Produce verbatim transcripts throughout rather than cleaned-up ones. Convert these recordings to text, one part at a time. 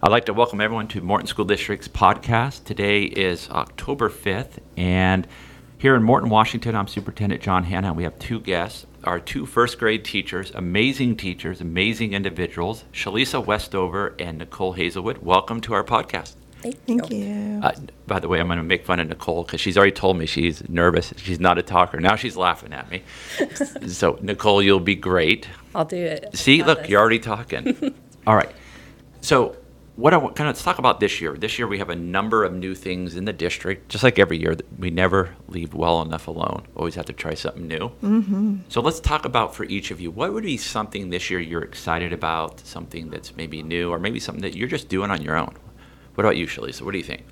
I'd like to welcome everyone to Morton School District's podcast. Today is October fifth, and here in Morton, Washington, I'm Superintendent John Hanna, and we have two guests, our two first grade teachers, amazing teachers, amazing individuals, Shalisa Westover and Nicole Hazelwood. Welcome to our podcast. Thank you. Uh, by the way, I'm going to make fun of Nicole because she's already told me she's nervous. She's not a talker. Now she's laughing at me. So, Nicole, you'll be great. I'll do it. See, look, you're already talking. All right. So, what I want, kind of let's talk about this year. This year we have a number of new things in the district. Just like every year, we never leave well enough alone. Always have to try something new. Mm-hmm. So let's talk about for each of you, what would be something this year you're excited about, something that's maybe new, or maybe something that you're just doing on your own? What about you, Shalisa? What do you think?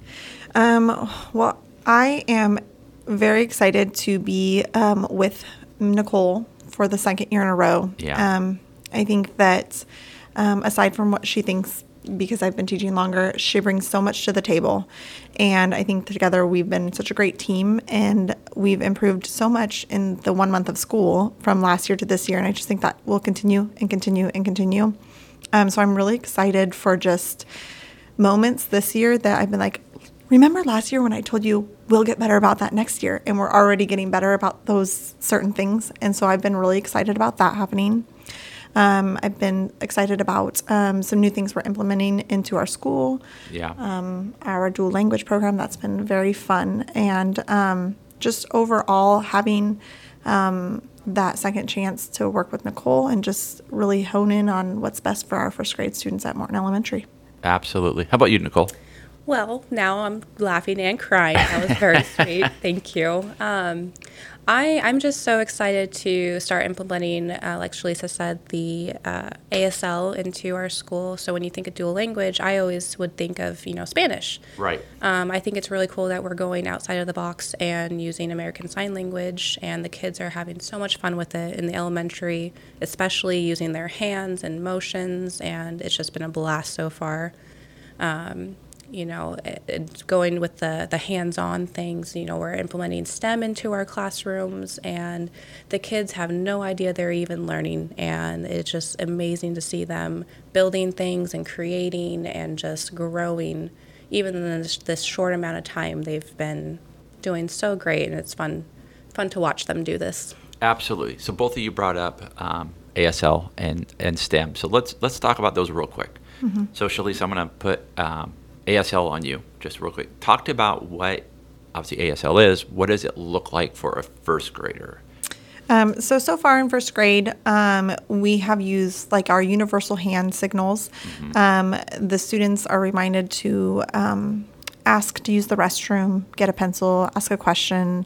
Um, well, I am very excited to be um, with Nicole for the second year in a row. Yeah. Um, I think that um, aside from what she thinks, because I've been teaching longer, she brings so much to the table. And I think together we've been such a great team, and we've improved so much in the one month of school from last year to this year. And I just think that will continue and continue and continue. Um, so I'm really excited for just moments this year that I've been like, remember last year when I told you we'll get better about that next year? And we're already getting better about those certain things. And so I've been really excited about that happening. Um, I've been excited about um, some new things we're implementing into our school. Yeah. Um, our dual language program, that's been very fun. And um, just overall having um, that second chance to work with Nicole and just really hone in on what's best for our first grade students at Morton Elementary. Absolutely. How about you, Nicole? Well, now I'm laughing and crying. That was very sweet. Thank you. Um, I, I'm just so excited to start implementing, uh, like Shalisa said, the uh, A S L into our school. So when you think of dual language, I always would think of, you know, Spanish. Right. Um, I think it's really cool that we're going outside of the box and using American Sign Language, and the kids are having so much fun with it in the elementary, especially using their hands and motions, and it's just been a blast so far. Um, you know, it, it, going with the, the hands-on things, you know, we're implementing STEM into our classrooms, and the kids have no idea they're even learning, and it's just amazing to see them building things and creating and just growing. Even in this, this short amount of time, they've been doing so great, and it's fun fun to watch them do this. Absolutely. So both of you brought up um, A S L and, and STEM. So let's let's talk about those real quick. Mm-hmm. So, Shalisa, I'm going to put um, A S L on you just real quick. Talk about what, obviously, A S L is. What does it look like for a first grader? Um, so, so far in first grade, um, we have used like our universal hand signals. Mm-hmm. Um, the students are reminded to um, ask to use the restroom, get a pencil, ask a question,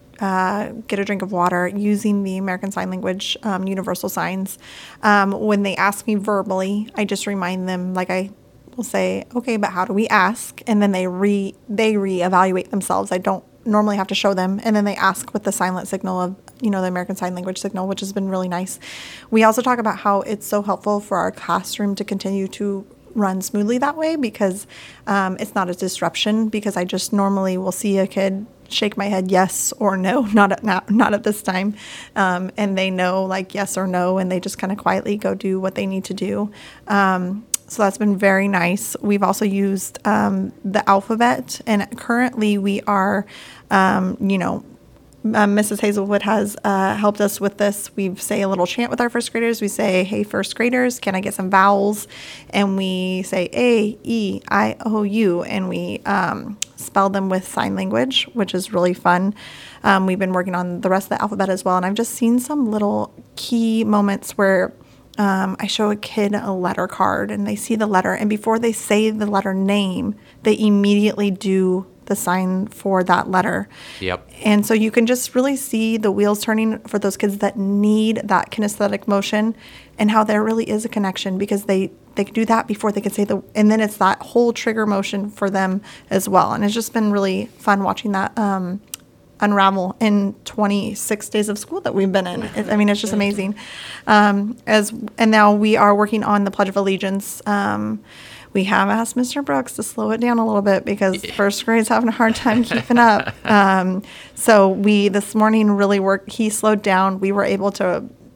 uh, get a drink of water using the American Sign Language um, universal signs. Um, when they ask me verbally, I just remind them, like I will say, okay, but how do we ask? And then they re they reevaluate themselves. I don't normally have to show them, and then they ask with the silent signal of, you know, the American Sign Language signal, which has been really nice. We also talk about how it's so helpful for our classroom to continue to run smoothly that way, because um, it's not a disruption, because I just normally will see a kid shake my head yes or no, not at not, not at this time, um, and they know like yes or no, and they just kind of quietly go do what they need to do. Um, So that's been very nice. We've also used um, the alphabet, and currently we are, um, you know, uh, Missus Hazelwood has uh, helped us with this. We say a little chant with our first graders. We say, hey, first graders, can I get some vowels? And we say A, E, I, O, U, and we um, spell them with sign language, which is really fun. Um, we've been working on the rest of the alphabet as well, and I've just seen some little key moments where Um, I show a kid a letter card, and they see the letter, and before they say the letter name, they immediately do the sign for that letter. Yep. And so you can just really see the wheels turning for those kids that need that kinesthetic motion, and how there really is a connection, because they, they do that before they can say the, and then it's that whole trigger motion for them as well. And it's just been really fun watching that um, unravel in twenty-six days of school that we've been in. It, I mean, it's just amazing. Um, as and now we are working on the Pledge of Allegiance. Um, we have asked Mister Brooks to slow it down a little bit, because yeah. first grade's having a hard time keeping up. Um, so we this morning really worked. He slowed down. We were able to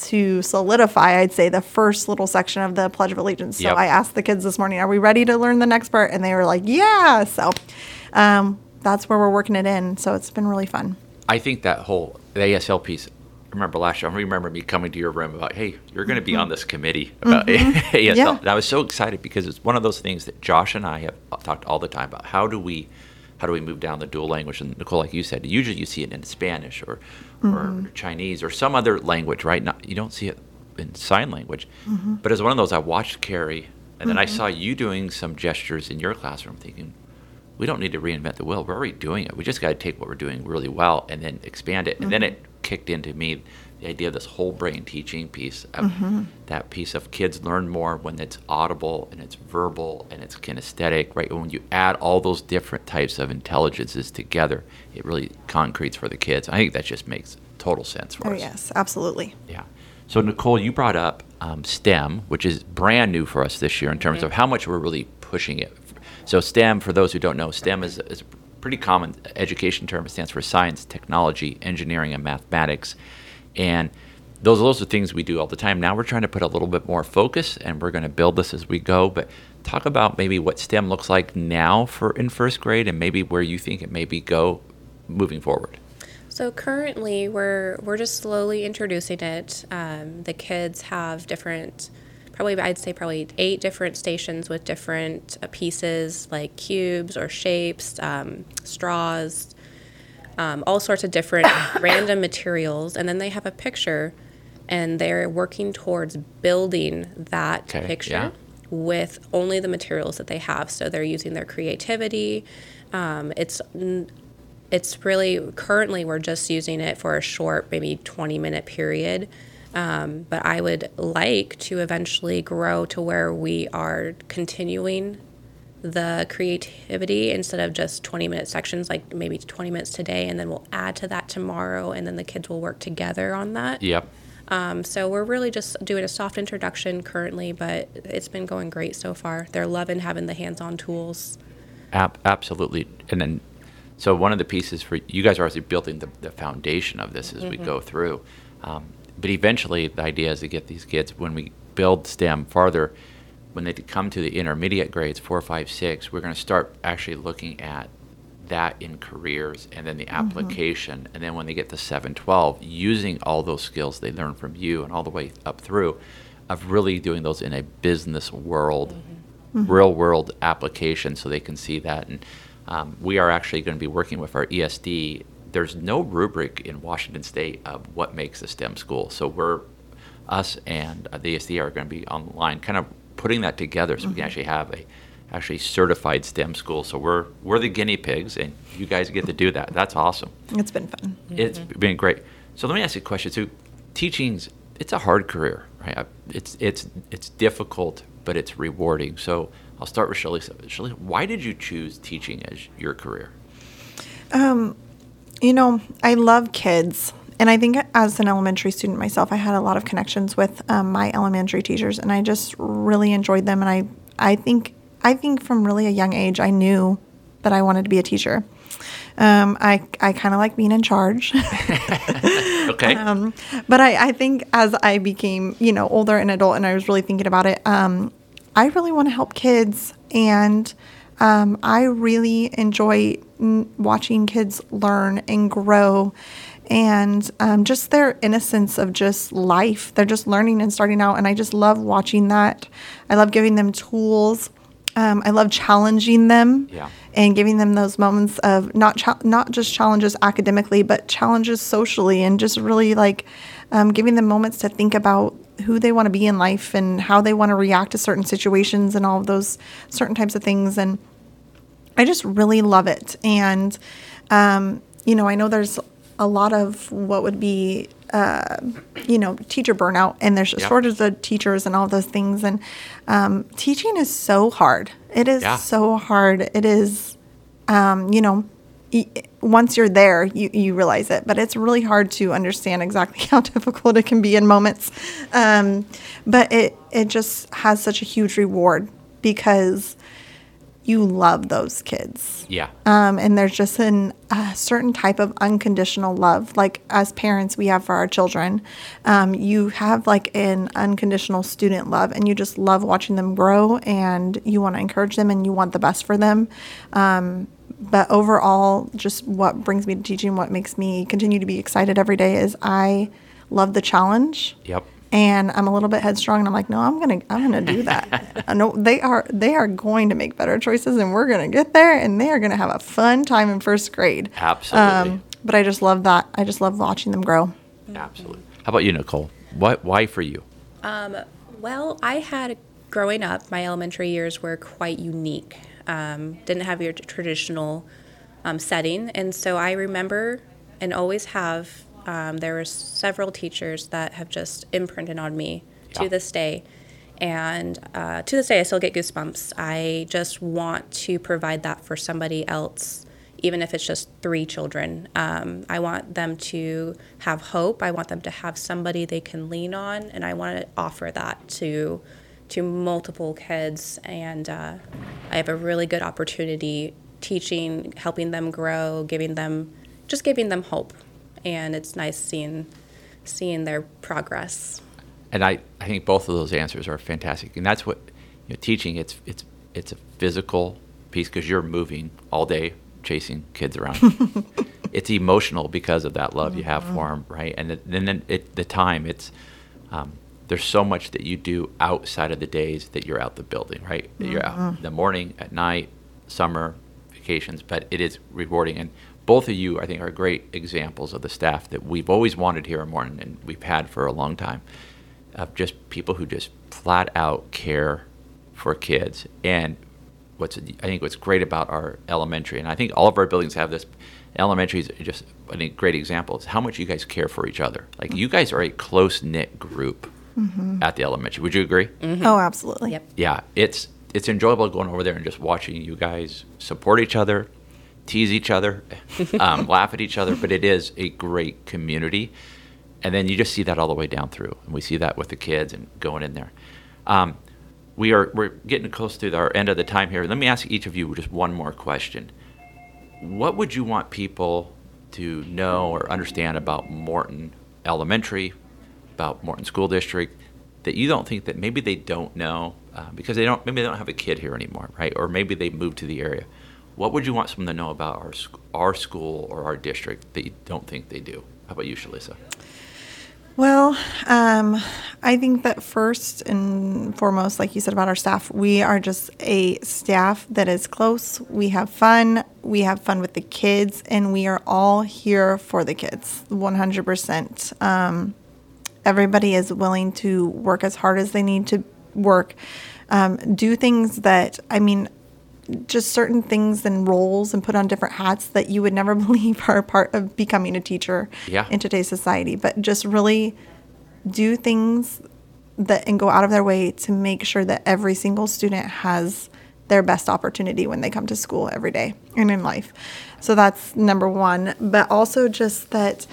to solidify, I'd say, the first little section of the Pledge of Allegiance. So Yep. I asked the kids this morning, are we ready to learn the next part? And they were like, yeah. So um, that's where we're working it in. So it's been really fun. I think that whole the A S L piece, I remember last year, I remember me coming to your room about, hey, you're going to be on this committee about mm-hmm. A S L. Yeah. And I was so excited because it's one of those things that Josh and I have talked all the time about. How do we how do we move down the dual language? And Nicole, like you said, usually you see it in Spanish or mm-hmm. or Chinese or some other language, right? Not, you don't see it in sign language. Mm-hmm. But it's one of those I watched Carrie, and then mm-hmm. I saw you doing some gestures in your classroom thinking, we don't need to reinvent the wheel. We're already doing it. We just got to take what we're doing really well and then expand it. And mm-hmm. then it kicked into me the idea of this whole brain teaching piece, of mm-hmm. that piece of kids learn more when it's audible and it's verbal and it's kinesthetic, right? When you add all those different types of intelligences together, it really concretes for the kids. I think that just makes total sense for oh, us. Yes, absolutely. Yeah. So Nicole, you brought up um, STEM, which is brand new for us this year in terms mm-hmm. of how much we're really pushing it. So STEM, for those who don't know, STEM is, is a pretty common education term. It stands for science, technology, engineering, and mathematics. And those, those are things we do all the time. Now we're trying to put a little bit more focus, and we're going to build this as we go. But talk about maybe what STEM looks like now for in first grade and maybe where you think it maybe go moving forward. So currently, we're we're just slowly introducing it. Um, the kids have different, probably I'd say probably eight different stations with different uh, pieces like cubes or shapes, um, straws, um, all sorts of different random materials. And then they have a picture, and they're working towards building that okay, picture yeah. with only the materials that they have. So they're using their creativity. Um, it's It's really, currently we're just using it for a short, maybe twenty minute period. Um, but I would like to eventually grow to where we are continuing the creativity instead of just twenty minute sections, like maybe twenty minutes today, and then we'll add to that tomorrow, and then the kids will work together on that. Yep. Um, so we're really just doing a soft introduction currently, but it's been going great so far. They're loving having the hands-on tools. Ab- absolutely. And then So one of the pieces for you guys are obviously building the, the foundation of this as mm-hmm. we go through. Um, but eventually the idea is to get these kids, when we build STEM farther, when they come to the intermediate grades, four, five, six, we're going to start actually looking at that in careers and then the application. Mm-hmm. And then when they get to seven, twelve, using all those skills they learn from you and all the way up through of really doing those in a business world, mm-hmm. real world application so they can see that. And Um, we are actually going to be working with our E S D. There's no rubric in Washington State of what makes a STEM school. So we're, us and uh, the E S D are going to be online kind of putting that together so mm-hmm. we can actually have a actually certified STEM school. So we're we're the guinea pigs, and you guys get to do that. That's awesome. It's been fun. Mm-hmm. It's been great. So let me ask you a question. So teaching's, it's a hard career, right? It's, it's, it's difficult, but it's rewarding. So I'll start with Shelley. Shelley, why did you choose teaching as your career? Um, you know, I love kids. And I think as an elementary student myself, I had a lot of connections with um, my elementary teachers, and I just really enjoyed them. And I, I think, I think from really a young age, I knew that I wanted to be a teacher. Um, I, I kind of like being in charge. Okay. Um, but I, I think as I became, you know, older and adult, and I was really thinking about it, um, I really want to help kids, and um, I really enjoy n- watching kids learn and grow, and um, just their innocence of just life. They're just learning and starting out, and I just love watching that. I love giving them tools. Um, I love challenging them yeah. and giving them those moments of not cha- not just challenges academically, but challenges socially, and just really like um, giving them moments to think about who they want to be in life and how they want to react to certain situations and all of those certain types of things. And I just really love it. And, um, you know, I know there's a lot of what would be, uh, you know, teacher burnout, and there's a yep. shortage of teachers and all those things. And um, teaching is so hard. It is yeah. so hard. It is, um, you know, once you're there, you, you realize it, but it's really hard to understand exactly how difficult it can be in moments. Um, but it, it just has such a huge reward because you love those kids. Yeah. Um, and there's just an, a certain type of unconditional love, like as parents we have for our children. Um, you have like an unconditional student love, and you just love watching them grow, and you want to encourage them, and you want the best for them. Um, but overall, just what brings me to teaching, what makes me continue to be excited every day is I love the challenge. Yep. And I'm a little bit headstrong, and I'm like, no, I'm gonna, I'm gonna do that. I know they are, they are going to make better choices, and we're gonna get there, and they are gonna have a fun time in first grade. Absolutely. Um, but I just love that. I just love watching them grow. Absolutely. How about you, Nicole? What? Why for you? Um, well, I had, growing up, my elementary years were quite unique. Um, didn't have your traditional um, setting, and so I remember and always have. Um, there were several teachers that have just imprinted on me to Yeah. this day. And uh, to this day, I still get goosebumps. I just want to provide that for somebody else, even if it's just three children. Um, I want them to have hope. I want them to have somebody they can lean on. And I want to offer that to to multiple kids. And uh, I have a really good opportunity teaching, helping them grow, giving them, just giving them hope. And it's nice seeing seeing their progress. And I, I think both of those answers are fantastic. And that's what, you know, teaching, it's it's it's a physical piece because you're moving all day chasing kids around. It's emotional because of that love you have for them, right? And then then it, the time, it's um, there's so much that you do outside of the days that you're out the building, right? That you're out in the morning, at night, summer, vacations, but it is rewarding. And both of you, I think, are great examples of the staff that we've always wanted here in Morton, and we've had for a long time, of just people who just flat out care for kids. And what's I think what's great about our elementary, and I think all of our buildings have this, elementary is just I think great example, is how much you guys care for each other. Like you guys are a close-knit group mm-hmm. at the elementary. Would you agree? Mm-hmm. Oh, absolutely. Yep. Yeah, it's it's enjoyable going over there and just watching you guys support each other, tease each other, um, laugh at each other, but it is a great community. And then you just see that all the way down through. And we see that with the kids and going in there. Um, we are, we're getting close to our end of the time here. Let me ask each of you just one more question. What would you want people to know or understand about Morton Elementary, about Morton School District, that you don't think that maybe they don't know uh, because they don't, maybe they don't have a kid here anymore, right? Or maybe they moved to the area. What would you want someone to know about our sc- our school or our district that you don't think they do? How about you, Shalisa? Well, um, I think that first and foremost, like you said about our staff, we are just a staff that is close. We have fun. We have fun with the kids, and we are all here for the kids, one hundred percent. Um, everybody is willing to work as hard as they need to work, um, do things that, I mean, just certain things and roles and put on different hats that you would never believe are part of becoming a teacher yeah. in today's society, but just really do things that and go out of their way to make sure that every single student has their best opportunity when they come to school every day and in life. So that's number one, but also just that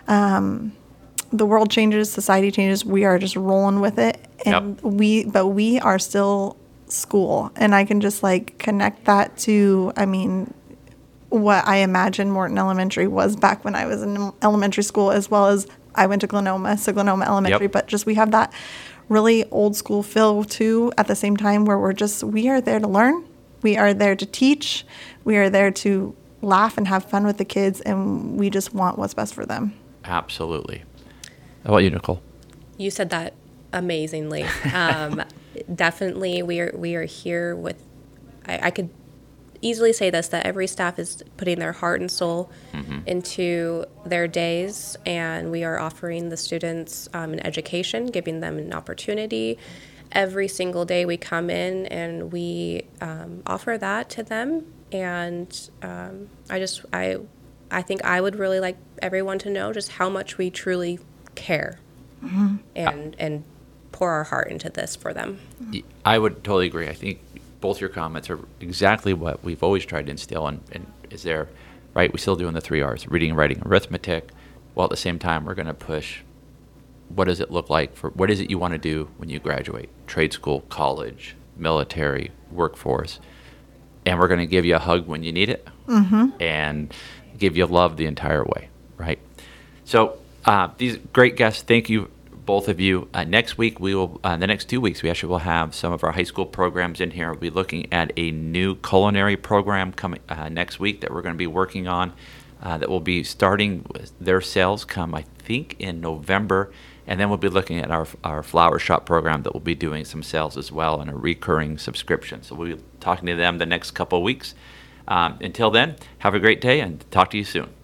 um, the world changes, society changes. We are just rolling with it. And yep. we, but we are still school, and I can just like connect that to, I mean, what I imagine Morton Elementary was back when I was in elementary school, as well as I went to Glenoma, so Glenoma Elementary, yep. but just we have that really old school feel too at the same time, where we're just, we are there to learn, we are there to teach, we are there to laugh and have fun with the kids, and we just want what's best for them. Absolutely. How about you, Nicole? You said that amazingly. Um, definitely, we are we are here with. I, I could easily say this, that every staff is putting their heart and soul mm-hmm. into their days, and we are offering the students um, an education, giving them an opportunity. Every single day we come in and we um, offer that to them, and um, I just I I think I would really like everyone to know just how much we truly care mm-hmm. and and pour our heart into this for them. I would totally agree. I think both your comments are exactly what we've always tried to instill, and, and is there, right? We still doing the three R's: reading, writing, arithmetic. While at the same time, we're going to push. What does it look like for? What is it you want to do when you graduate? Trade school, college, military, workforce. and we're going to give you a hug when you need it, mm-hmm. and give you love the entire way, right? So uh, these great guests, thank you, both of you. Uh, next week, we will, uh, the next two weeks, we actually will have some of our high school programs in here. We'll be looking at a new culinary program coming uh, next week that we're going to be working on, uh, that will be starting with their sales come, I think, in November. And then we'll be looking at our our flower shop program that will be doing some sales as well and a recurring subscription. So we'll be talking to them the next couple of weeks. Um, until then, have a great day and talk to you soon.